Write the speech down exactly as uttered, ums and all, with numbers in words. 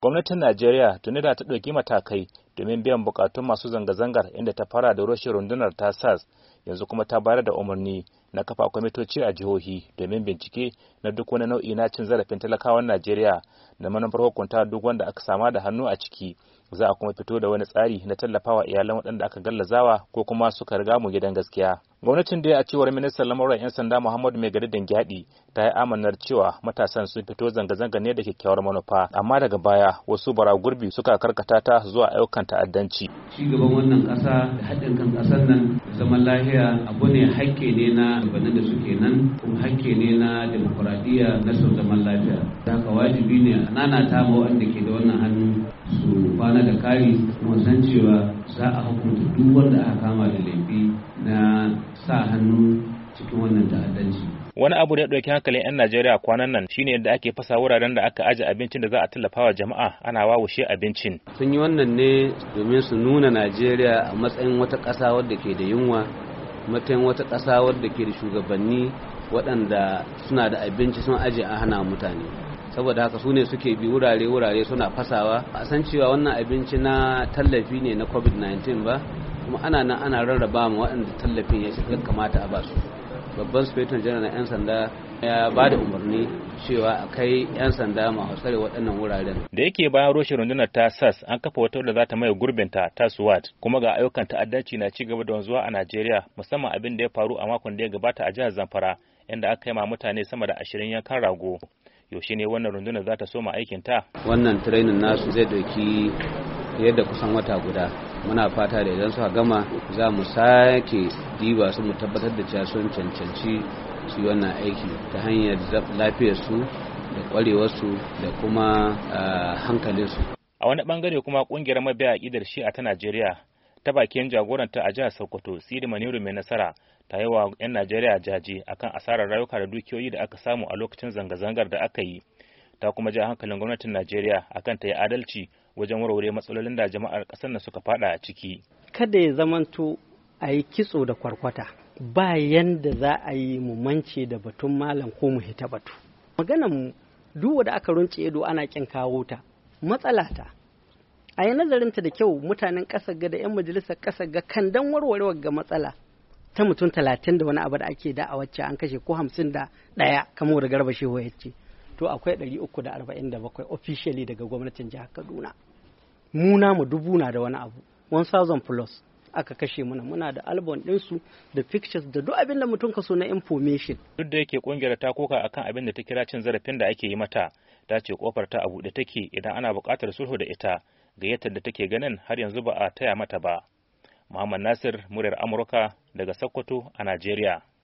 Gwamnatin Najeriya tuni da ta ɗauki matakai domin biyan bukatun masu zanga-zangar, inda ta fara da rushe rundunar ta S A S, yanzu kuma ta bayar da umarni na kafa kwamitoci a jihohi domin bincike na duk wani nau'i na cin zarafin talakawan Najeriya da manufar hukunta duk wanda aka sama da hannu a ciki. Za a kuma fito da wani tsari na tallafawa iyalan waɗanda aka gallazawa ko kuma suka riga mu gidan gaskiya. Gwamnatin dai, a cewar ministan lamuran 'yan sanda Muhammadu Maigari Dingyadi, ta yi amanar cewa matasan sun fito zanga-zanga ne da kyakkyawar manufa, amma daga baya wasu bara gurbi suka karkata ta zuwa ayyukan ta'addanci. Ci gaban wannan ƙasa da haɗin kan ƙasar nan da zaman lafiya abu ne hakke ne na gabanin da suke nan, kuma hakke ne na demokuraɗiyya na son zaman lafiya. Da haka wajibi ne a nanata ma waɗanda ke da wannan hannu su kwana da kari, kuma san cewa za a hukunta duk wanda aka kama da laifi na sa hannu cikin wannan ta'addanci. Wani abu da ya ɗauki hankalin 'yan Najeriya kwanan nan shine yadda ake fasa wuraren da aka aje abincin da za a tallafa wa jama'a, ana wawushe abincin. Sun yi wannan ne domin su nuna Najeriya a matsayin wata ƙasa wadda ke da yunwa, matsayin wata ƙasa wadda ke da shugabanni waɗanda suna da abinci sun aje a hana mutane. Saboda haka su ne suke bi wurare-wurare suna fasawa. A san cewa wannan abinci na tallafi ne na covid nineteen ba, kuma ana nan ana rarraba ma waɗanda tallafin ya kamata a basu. Babban sufeton janar na 'yan sanda ya ba da umarni cewa a kai 'yan sanda masu tsare waɗannan wuraren. Da yake bayan rushe rundunar ta S A S, an kafa wata wadda za ta maye gurbinta ta SWAT, kuma ga ayyukan ta'addanci na ci gaba da wanzuwa a Najeriya, musamman abin da ya faru a makon da ya gabata a jihar Zamfara, inda aka kai ma mutane sama da ashirin yankan rago. Yaushe ne wannan rundunar za ta soma aikin ta? Wannan training nasu zai dauki yadda kusan wata guda. Muna fata da idan suka gama za mu sake diba su mu tabbatar da cewa sun cancanci su yi wannan aiki ta hanyar lafiyar su da kwarewar su da kuma hankalin su. A wani bangare kuma kungiyar mabiya aqidar Shi'a ta Najeriya, ta bakin jagoranta a jihar Sokoto, Sidi Maniru mai nasara, ta yi wa 'yan Najeriya jaje akan asarar rayuka da dukiyoyi da aka samu a lokacin zanga-zangar da aka yi. Ta kuma ja hankalin gwamnatin Najeriya akan ta yi adalci wajen warware matsalolin da jama'ar ƙasar nan suka fada a ciki. Kada ya zamanto a yi kitso da kwarkwata, ba yanda za a yi mu mance da batun malam ko mu hita batu. Maganar mu duk da aka runce ido ana kin kawo ta, matsala ta. A yi nazarinta da kyau, mutanen ƙasar ga da 'yan majalisar ƙasar ga kan dan warwarewar ga matsala ta mutum talatin da wani abu da ake da a wacce an kashe ko hamsin da ɗaya kamar da Garba Shehu ya ce. To akwai ɗari uku da arba'in da bakwai officially daga gwamnatin jihar Kaduna. Mu namu dubu na da wani abu, one thousand plus aka kashe muna, muna da album ɗinsu da pictures da duk abin da mutum ka so na information. Duk da yake kungiyar ta koka akan abin da ta kira cin zarafin da ake yi mata, ta ce kofar ta a buɗe take idan ana buƙatar sulhu da ita, gayyatar da take ganin har yanzu ba a taya mata ba. Muhammad Nasir, muryar Amurka daga Sokoto a Najeriya.